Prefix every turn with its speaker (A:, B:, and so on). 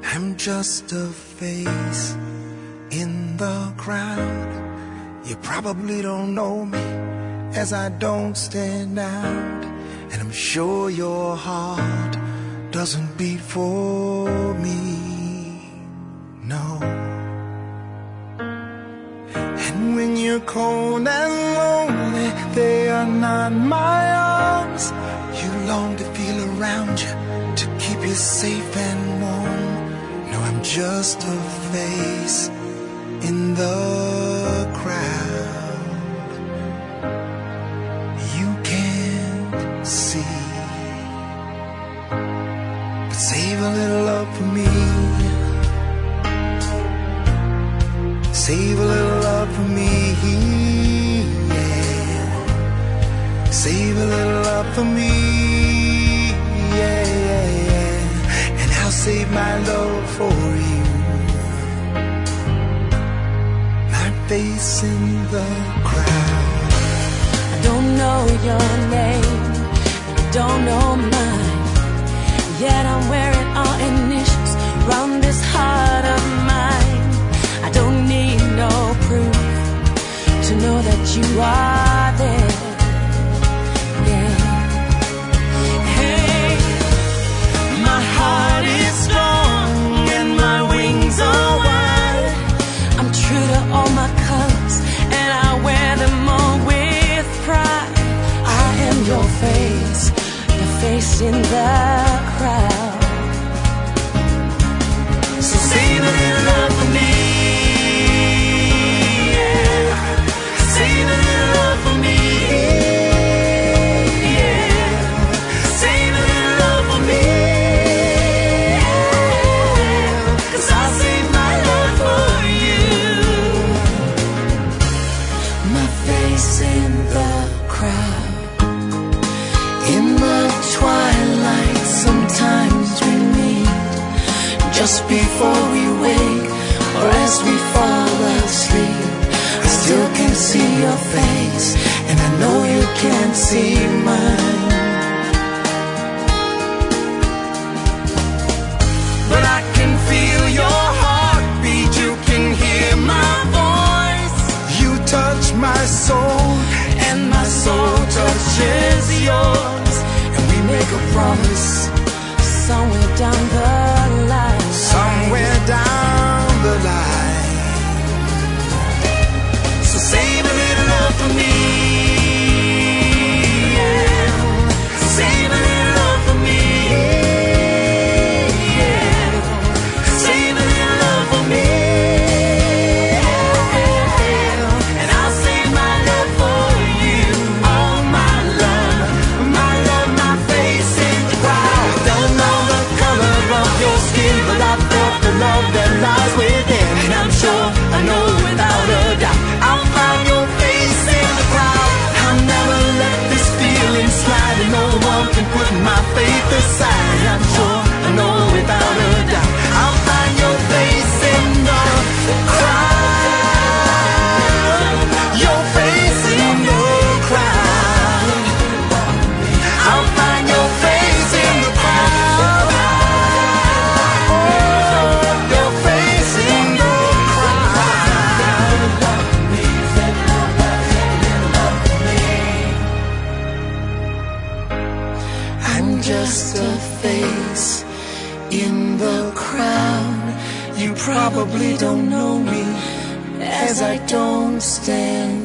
A: I'm just a face in the crowd. You probably don't know me, as I don't stand out. And I'm sure your heart doesn't beat for me, no. And when you're cold and lonely, they are not my arms. You long to feel around you, to keep you safe and warm. No, I'm just a face in the crowd. You can't see, but save a little love for me. Save a little love for me, yeah. Save a little love for me, yeah, yeah, yeah. And I'll save my love for you. My face in the crowd.
B: I don't know your name, you don't know mine, yet I'm wearing our initials round this heart of mine. I don't need no proof to know that you are there, yeah. Hey, my heart is strong and my wings are wide. I'm true to all my colors and I wear them all with pride. I am your face, the face in the crowd. So save a little love for me. Save a little love for me, yeah. Save a little love for me, yeah. 'Cause I'll save my love for you. My face in the crowd. In the twilight sometimes we meet, just before we wake or as we fall asleep. I still can see your face, and I know you can't see mine. But I can feel your heartbeat, you can hear my voice.
A: You touch my soul,
B: and my soul touches yours. And we make a promise, somewhere down the line.
A: somewhere down the line.
B: So save a little love for me, yeah. Save a little love for me, yeah. Save a little love for me, yeah. And I'll save my love for you. All my love, my face in the crowd. I don't know the color of your skin, but I felt the love that lies within. And I'm sure, I know without a doubt, I'll find your face in the crowd. I'll never let this feeling slide, and no one can put my faith aside. I'm sure, I know without a doubt, I'll find your face in the crowd. Your face in the crowd. I'll find your face in the crowd. Your face in the crowd. I'm just a face in the crowd. You probably don't know me, as I don't stand